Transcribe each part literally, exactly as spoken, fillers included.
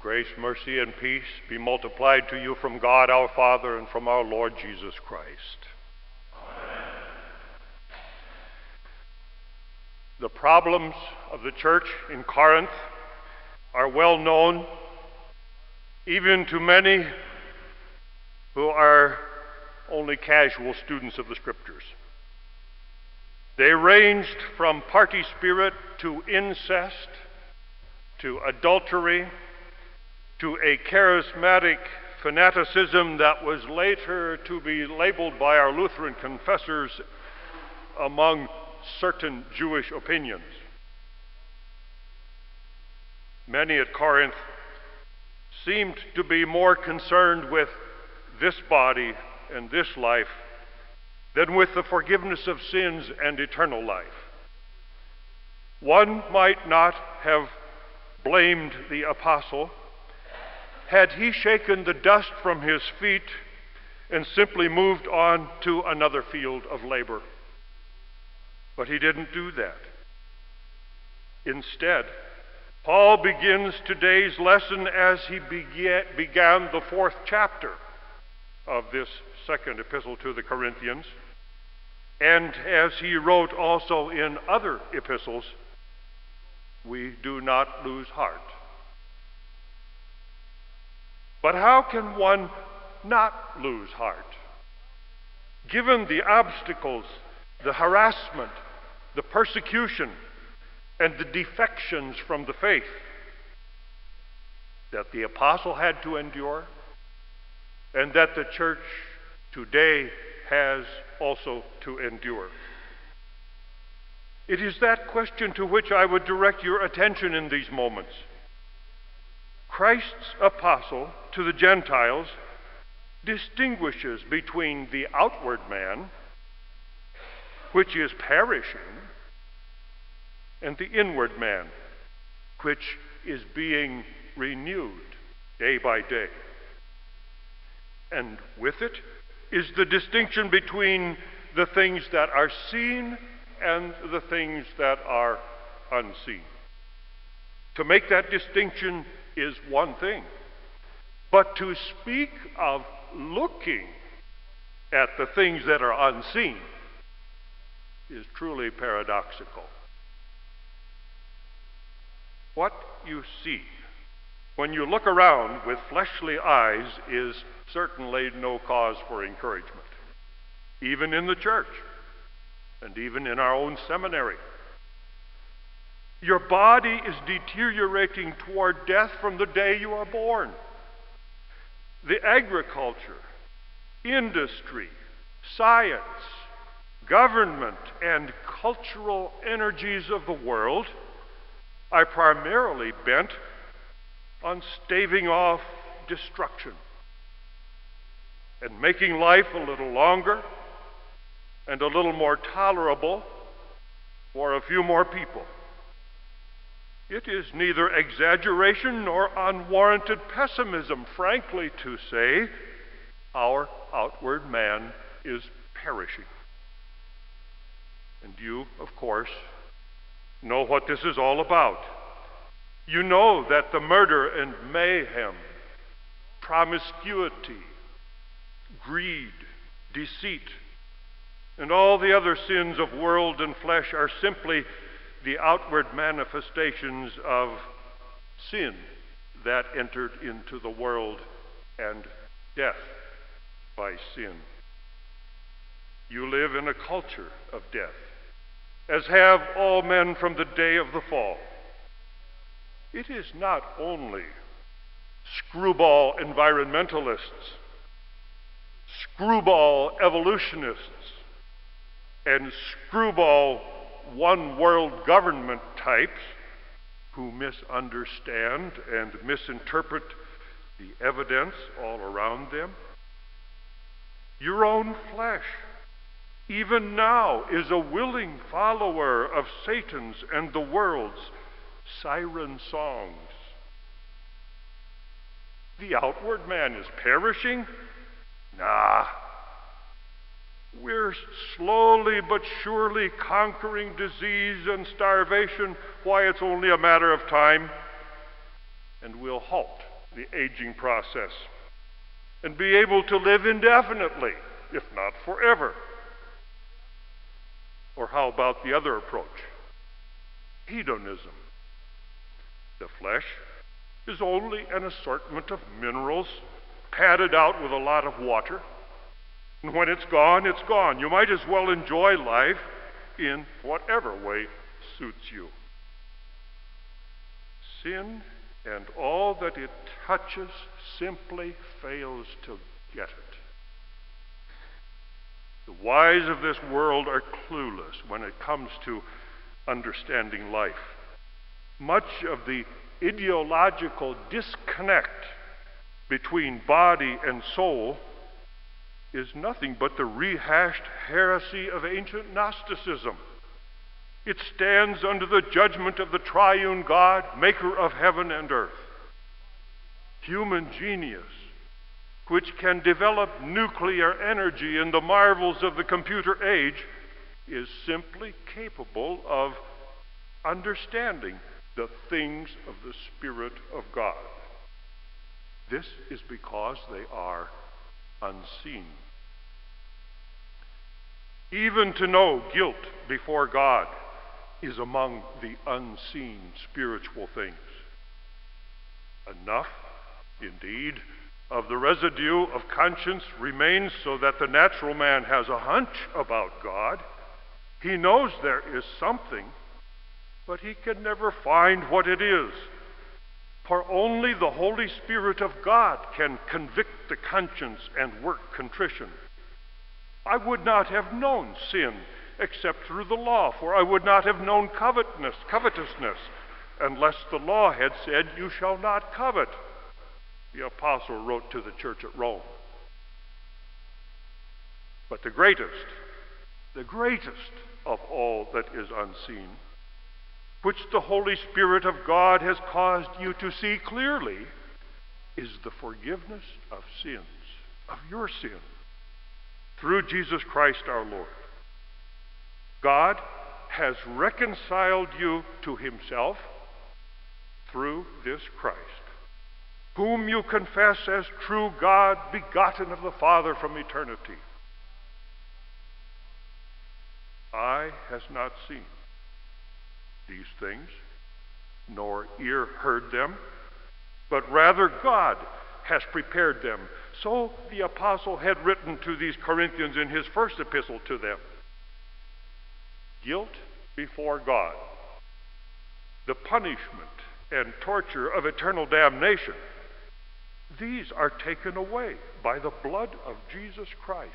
Grace, mercy, and peace be multiplied to you from God our Father and from our Lord Jesus Christ. Amen. The problems of the church in Corinth are well known even to many who are only casual students of the Scriptures. They ranged from party spirit to incest, to adultery, to a charismatic fanaticism that was later to be labeled by our Lutheran confessors among certain Jewish opinions. Many at Corinth seemed to be more concerned with this body and this life than with the forgiveness of sins and eternal life. One might not have blamed the apostle had he shaken the dust from his feet and simply moved on to another field of labor. But he didn't do that. Instead, Paul begins today's lesson as he began the fourth chapter of this second epistle to the Corinthians, and as he wrote also in other epistles, we do not lose heart. But how can one not lose heart, given the obstacles, the harassment, the persecution, and the defections from the faith that the apostle had to endure, and that the church today has also to endure? It is that question to which I would direct your attention in these moments. Christ's apostle to the Gentiles distinguishes between the outward man, which is perishing, and the inward man, which is being renewed day by day. And with it is the distinction between the things that are seen and the things that are unseen. To make that distinction is one thing, but to speak of looking at the things that are unseen is truly paradoxical. What you see when you look around with fleshly eyes is certainly no cause for encouragement, even in the church and even in our own seminary. Your body is deteriorating toward death from the day you are born. The agriculture, industry, science, government, and cultural energies of the world are primarily bent on staving off destruction and making life a little longer and a little more tolerable for a few more people. It is neither exaggeration nor unwarranted pessimism, frankly, to say our outward man is perishing. And you, of course, know what this is all about. You know that the murder and mayhem, promiscuity, greed, deceit, and all the other sins of world and flesh are simply the outward manifestations of sin that entered into the world and death by sin. You live in a culture of death, as have all men from the day of the fall. It is not only screwball environmentalists, screwball evolutionists, and screwball one world government types who misunderstand and misinterpret the evidence all around them. Your own flesh, even now, is a willing follower of Satan's and the world's siren songs. The outward man is perishing? Nah. We're slowly but surely conquering disease and starvation. Why, it's only a matter of time. And we'll halt the aging process and be able to live indefinitely, if not forever? Or how about the other approach? Hedonism. The flesh is only an assortment of minerals padded out with a lot of water. And when it's gone, it's gone. You might as well enjoy life in whatever way suits you. Sin and all that it touches simply fails to get it. The wise of this world are clueless when it comes to understanding life. Much of the ideological disconnect between body and soul is nothing but the rehashed heresy of ancient Gnosticism. It stands under the judgment of the triune God, maker of heaven and earth. Human genius, which can develop nuclear energy in the marvels of the computer age, is simply capable of understanding the things of the Spirit of God. This is because they are unseen. Even to know guilt before God is among the unseen spiritual things. Enough, indeed, of the residue of conscience remains so that the natural man has a hunch about God. He knows there is something, but he can never find what it is. For only the Holy Spirit of God can convict the conscience and work contrition. I would not have known sin except through the law, for I would not have known covetousness, covetousness unless the law had said, "You shall not covet," the apostle wrote to the church at Rome. But the greatest, the greatest of all that is unseen, which the Holy Spirit of God has caused you to see clearly, is the forgiveness of sins, of your sin, through Jesus Christ our Lord. God has reconciled you to himself through this Christ, whom you confess as true God, begotten of the Father from eternity. Eye has not seen these things, nor ear heard them, but rather God has prepared them. So the apostle had written to these Corinthians in his first epistle to them. Guilt before God, the punishment and torture of eternal damnation, these are taken away by the blood of Jesus Christ.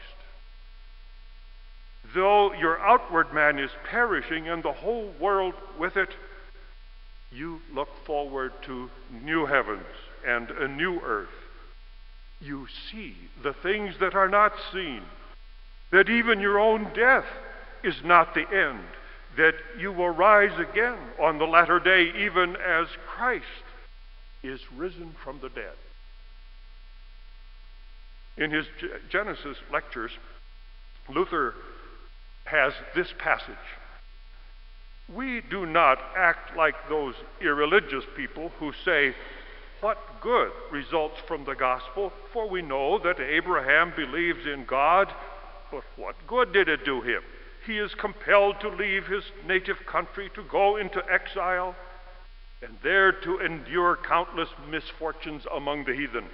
Though your outward man is perishing and the whole world with it, you look forward to new heavens and a new earth. You see the things that are not seen, that even your own death is not the end, that you will rise again on the latter day, even as Christ is risen from the dead. In his Genesis lectures, Luther has this passage. We do not act like those irreligious people who say, "What good results from the gospel? For we know that Abraham believes in God, but what good did it do him? He is compelled to leave his native country to go into exile and there to endure countless misfortunes among the heathen."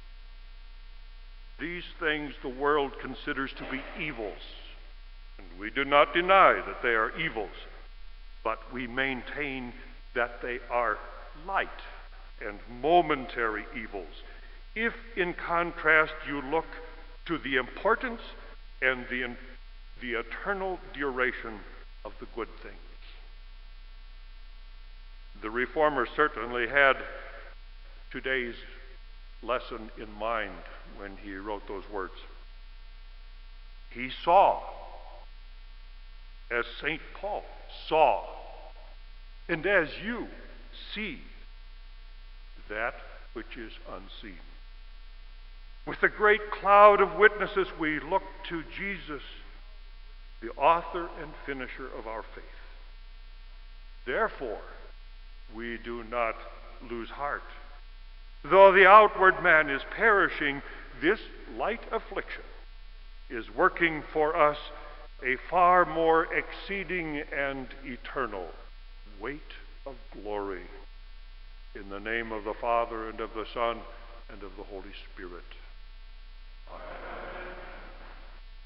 These things the world considers to be evils, and we do not deny that they are evils, but we maintain that they are light and momentary evils, if in contrast you look to the importance and the, the eternal duration of the good things. The Reformer certainly had today's lesson in mind when he wrote those words. He saw, as Saint Paul saw, and as you see, that which is unseen. With a great cloud of witnesses, we look to Jesus, the author and finisher of our faith. Therefore, we do not lose heart, Though the outward man is perishing, this light affliction is working for us a far more exceeding and eternal weight of glory. In the name of the Father, and of the Son, and of the Holy Spirit. Amen.